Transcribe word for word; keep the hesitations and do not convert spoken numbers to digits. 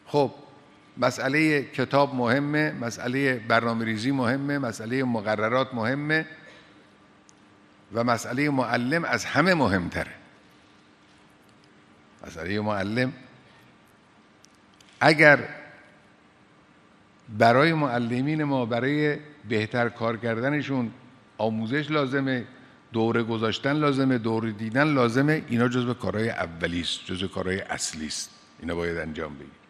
خب مسئله کتاب مهمه، مسئله برنامه ریزی مهمه، مسئله مقررات مهمه و مسئله معلم از همه مهمتره. مسئله معلم اگر برای معلمین ما برای بهتر کار کردنشون آموزش لازمه، دوره گذاشتن لازمه، دوره دیدن لازمه، اینا جزو کارهای اولیست، جزو کارهای اصلیست، اینا باید انجام بگیریم.